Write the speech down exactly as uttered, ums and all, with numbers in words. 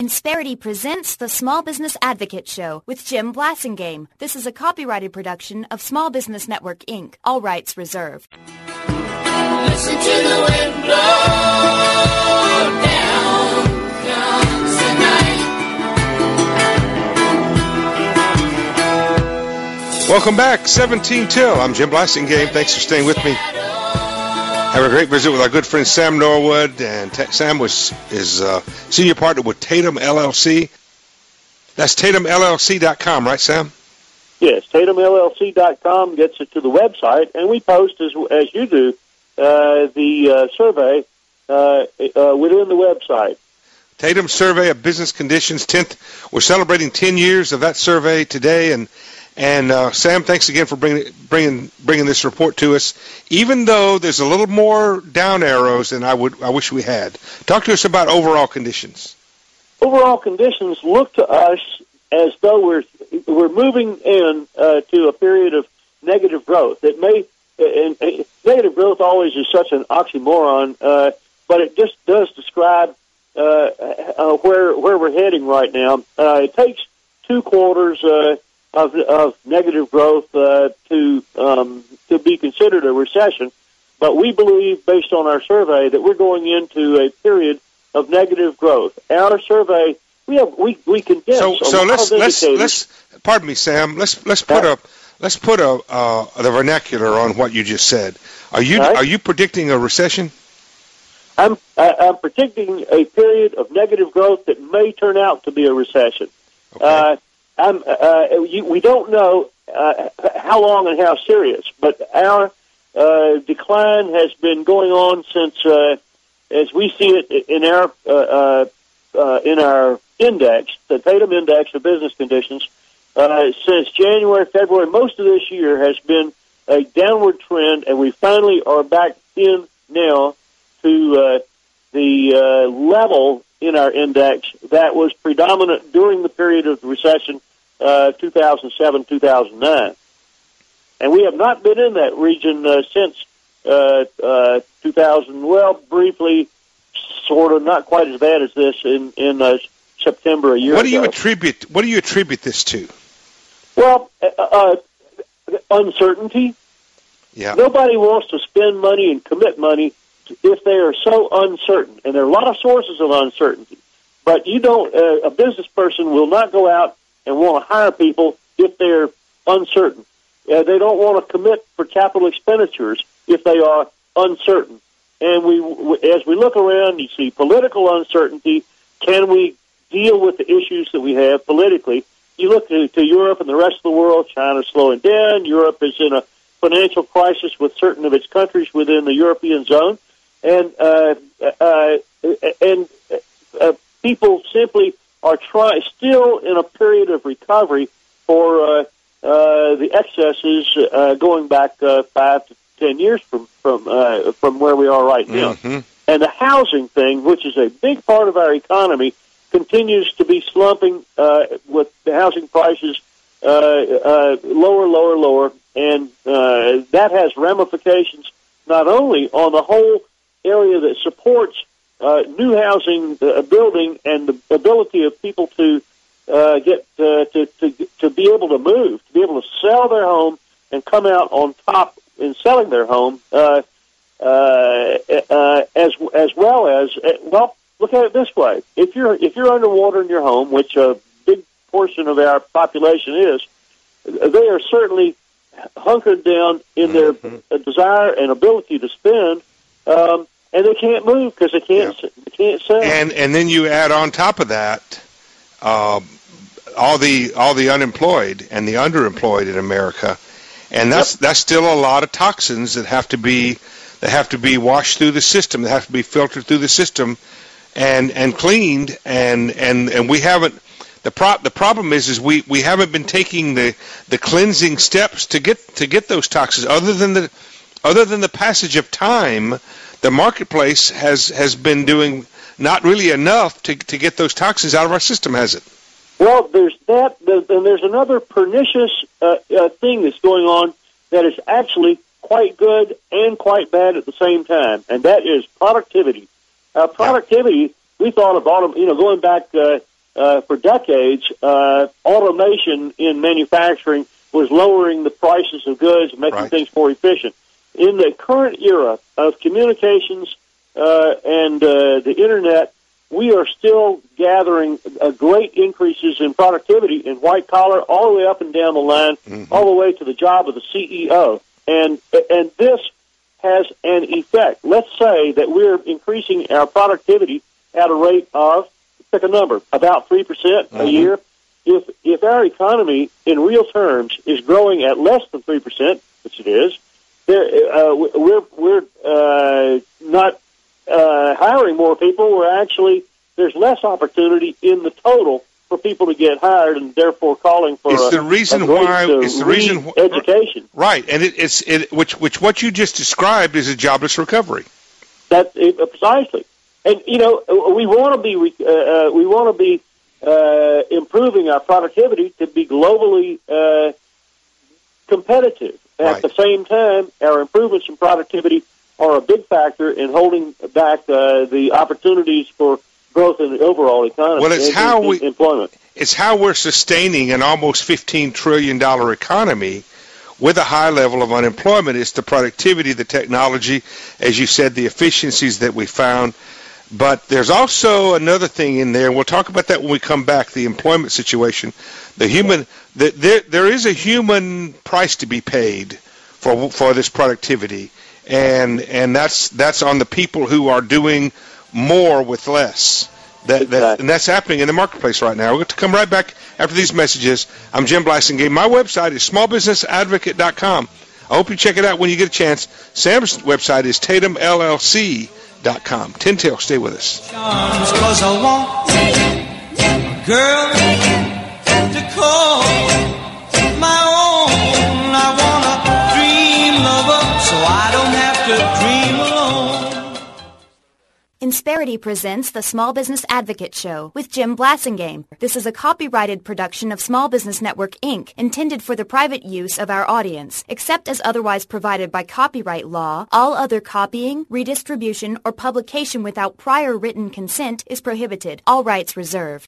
Insperity presents the Small Business Advocate Show with Jim Blasingame. This is a copyrighted production of Small Business Network, Incorporated. All rights reserved. Listen to the wind blow down comes the night. Welcome back, seventeen till. I'm Jim Blasingame. Thanks for staying with me. Have a great visit with our good friend Sam Norwood, and T- Sam was is uh, senior partner with Tatum L L C. That's Tatum L L C dot com, right, Sam? Yes, Tatum L L C dot com gets it to the website, and we post, as as you do, uh, the uh, survey uh, uh, within the website. Tatum Survey of Business Conditions, tenth. We're celebrating ten years of that survey today, and And uh, Sam, thanks again for bringing bringing bringing this report to us. Even though there's a little more down arrows than I would, I wish we had. Talk to us about overall conditions. Overall conditions look to us as though we're we're moving in uh, to a period of negative growth. It may and, and negative growth always is such an oxymoron, uh, but it just does describe uh, uh, where where we're heading right now. Uh, it takes two quarters. Uh, Of, of negative growth uh, to um, to be considered a recession, but we believe, based on our survey, that we're going into a period of negative growth. Our survey, we have we we condensed. So, so let's let's let's pardon me, Sam. Let's let's put yeah. a let's put a uh, the vernacular on what you just said. Are you right. are you predicting a recession? I'm I'm predicting a period of negative growth that may turn out to be a recession. Okay. Uh, I'm, uh, you, we don't know uh, how long and how serious, but our uh, decline has been going on since, uh, as we see it in our uh, uh, in our index, the Tatum Index of Business Conditions, uh, since January, February, most of this year has been a downward trend, and we finally are back in now to uh, the uh, level in our index that was predominant during the period of the recession, uh, two thousand seven, two thousand nine. And we have not been in that region uh, since uh, uh, two thousand, well, briefly, sort of, not quite as bad as this in, in uh, September a year ago. What do you attribute, what do you attribute this to? Well, uh, uh, uncertainty. Yeah. Nobody wants to spend money and commit money if they are so uncertain, and there are a lot of sources of uncertainty. But you don't, uh, a business person will not go out and want to hire people if they're uncertain. Uh, they don't want to commit for capital expenditures if they are uncertain. And we, as we look around, you see political uncertainty. Can we deal with the issues that we have politically? You look to, to Europe and the rest of the world. China's slowing down. Europe is in a financial crisis with certain of its countries within the European zone. And uh, uh, and uh, people simply are try still in a period of recovery for uh, uh, the excesses uh, going back uh, five to ten years from from uh, from where we are right now. Mm-hmm. And the housing thing, which is a big part of our economy, continues to be slumping uh, with the housing prices uh, uh, lower, lower, lower, and uh, that has ramifications not only on the whole area that supports uh, new housing uh, building and the ability of people to uh, get uh, to, to to be able to move, to be able to sell their home and come out on top in selling their home, uh, uh, uh, as as well as uh, well. Look at it this way: if you're if you're underwater in your home, which a big portion of our population is, they are certainly hunkered down in their mm-hmm. desire and ability to spend. Um, And they can't move because they can't. Yeah. They can't sell. And and then you add on top of that, uh, all the all the unemployed and the underemployed in America, and that's yep. that's still a lot of toxins that have to be that have to be washed through the system. That have to be filtered through the system, and and cleaned. And and, and we haven't. The pro- the problem is is we, we haven't been taking the, the cleansing steps to get to get those toxins. Other than the other than the passage of time, the marketplace has, has been doing not really enough to to get those toxins out of our system, has it? Well, there's that, and there's another pernicious uh, uh, thing that's going on that is actually quite good and quite bad at the same time, and that is productivity. Uh, productivity, we thought of autom- you know, going back uh, uh, for decades, uh, automation in manufacturing was lowering the prices of goods and making Right. things more efficient. In the current era of communications uh, and uh, the Internet, we are still gathering uh, great increases in productivity in white collar, all the way up and down the line, Mhm. all the way to the job of the C E O. And and this has an effect. Let's say that we're increasing our productivity at a rate of, pick a number, about three percent a Mhm. year. If if our economy in real terms is growing at less than three percent, which it is, there, uh, we're we're uh, not uh, hiring more people. We're actually there's less opportunity in the total for people to get hired, and therefore calling for It's a, the reason a great, why- uh, it's the reason wh- education. Right, and it, it's it, which which what you just described is a jobless recovery. That uh, precisely, and you know we want to be uh, uh, we want to be uh, improving our productivity to be globally uh, competitive. At Right. the same time, our improvements in productivity are a big factor in holding back uh, the opportunities for growth in the overall economy. Well, it's and, how and, we- employment. It's how we're sustaining an almost fifteen trillion dollars economy with a high level of unemployment. It's the productivity, the technology, as you said, the efficiencies that we found. But there's also another thing in there, and we'll talk about that when we come back, the employment situation. The human, the, there, there is a human price to be paid for for this productivity, and and that's that's on the people who are doing more with less. That, that, Exactly. and that's happening in the marketplace right now. We're going to come right back after these messages. I'm Jim Blasingame. My website is small business advocate dot com. I hope you check it out when you get a chance. Sam's website is tatum L L C dot com. Tintail, stay with us. Charms, 'cause I want a girl to call my own. I want a dream lover, so I don't have to dream alone. Insperity presents the Small Business Advocate Show with Jim Blasingame. This is a copyrighted production of Small Business Network, Incorporated, intended for the private use of our audience. Except as otherwise provided by copyright law, all other copying, redistribution, or publication without prior written consent is prohibited. All rights reserved.